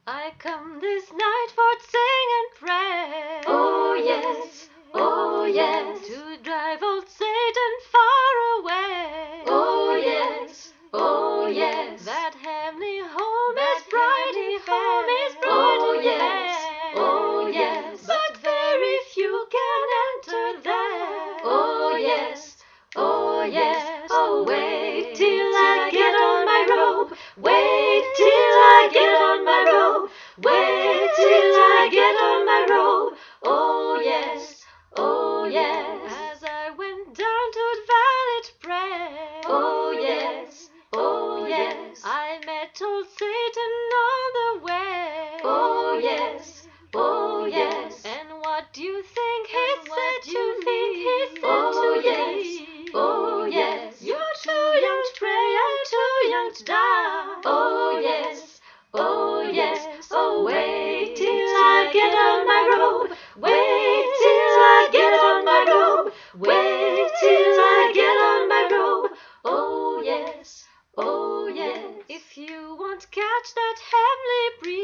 I come this night for to sing and pray. Oh yes, oh yes, To drive old Satan far away. oh yes, oh yes, That heavenly home That is bright heavenly and fair. home is bright Oh and yes, fair. Oh yes, but very few can enter there. oh yes, oh yes, Oh, wait till I get on my robe, wait till I get on my robe, wait till I get on my robe. Oh yes, oh yes, As I went down to the valley to pray. oh yes, oh yes, I met old Satan on the way. oh yes, oh yes, And what do you think he said to me? oh yes, oh yes, You're too young to pray and too young to die. oh yes, oh yes, oh wait till I get on my robe, wait till I get on my robe, wait till I get on my robe. Oh yes, oh yes, If you want to catch that heavenly breeze,